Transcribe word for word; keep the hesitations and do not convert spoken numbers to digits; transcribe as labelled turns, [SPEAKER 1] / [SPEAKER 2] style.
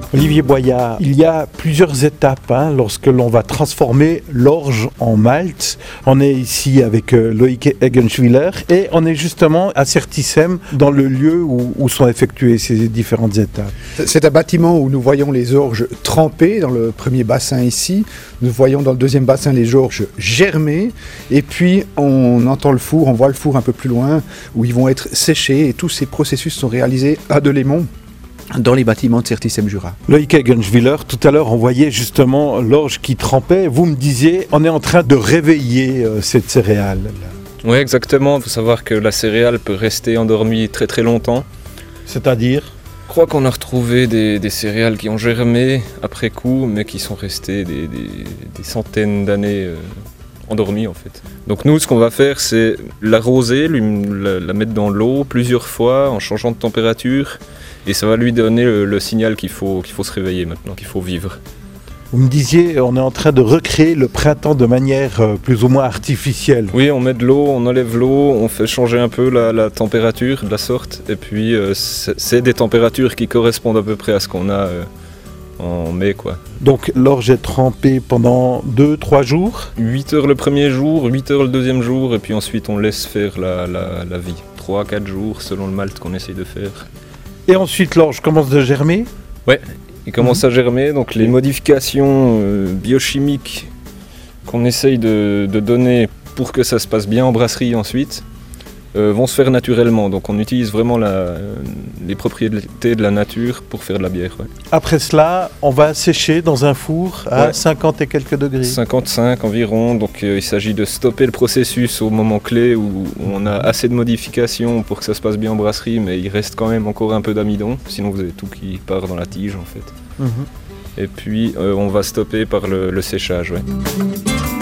[SPEAKER 1] Olivier Boyard, il y a plusieurs étapes hein, lorsque l'on va transformer l'orge en malt. On est ici avec euh, Loïc Eggenschwiller et on est justement à Certissem, dans le lieu où, où sont effectuées ces différentes étapes.
[SPEAKER 2] C'est un bâtiment où nous voyons les orges trempées dans le premier bassin ici. Nous voyons dans le deuxième bassin les orges germées. Et puis on entend le four, on voit le four un peu plus loin où ils vont être séchés. Et tous ces processus sont réalisés à Delémont, dans les bâtiments de Certissem-Jura.
[SPEAKER 1] Loïc Eggenschwiller, tout à l'heure on voyait justement l'orge qui trempait. Vous me disiez, on est en train de réveiller euh, cette céréale.
[SPEAKER 3] Oui, exactement. Il faut savoir que la céréale peut rester endormie très très longtemps.
[SPEAKER 1] C'est-à-dire ?
[SPEAKER 3] Je crois qu'on a retrouvé des, des céréales qui ont germé après coup, mais qui sont restées des, des, des centaines d'années euh, endormies en fait. Donc nous, ce qu'on va faire, c'est l'arroser, lui, la, la mettre dans l'eau plusieurs fois en changeant de température. Et ça va lui donner le, le signal qu'il faut, qu'il faut se réveiller maintenant, qu'il faut vivre.
[SPEAKER 1] Vous me disiez, on est en train de recréer le printemps de manière euh, plus ou moins artificielle.
[SPEAKER 3] Oui, on met de l'eau, on enlève l'eau, on fait changer un peu la, la température de la sorte. Et puis, euh, c'est, c'est des températures qui correspondent à peu près à ce qu'on a euh, en mai, quoi.
[SPEAKER 1] Donc l'orge est trempée pendant deux trois jours.
[SPEAKER 3] huit heures le premier jour, huit heures le deuxième jour, et puis ensuite on laisse faire la, la, la vie. trois à quatre jours selon le malt qu'on essaye de faire.
[SPEAKER 1] Et ensuite l'orge commence de germer ?
[SPEAKER 3] Ouais, il commence mmh. à germer, donc les modifications euh, biochimiques qu'on essaye de, de donner pour que ça se passe bien en brasserie ensuite euh, vont se faire naturellement. Donc on utilise vraiment la, les propriétés de la nature pour faire de la bière. Ouais. Après
[SPEAKER 1] cela, on va sécher dans un four à
[SPEAKER 3] ouais.
[SPEAKER 1] cinquante et quelques degrés.
[SPEAKER 3] cinquante-cinq environ, donc euh, il s'agit de stopper le processus au moment clé où, où on a assez de modifications pour que ça se passe bien en brasserie, mais il reste quand même encore un peu d'amidon, sinon vous avez tout qui part dans la tige en fait. Mmh. Et puis euh, on va stopper par le, le séchage. Ouais.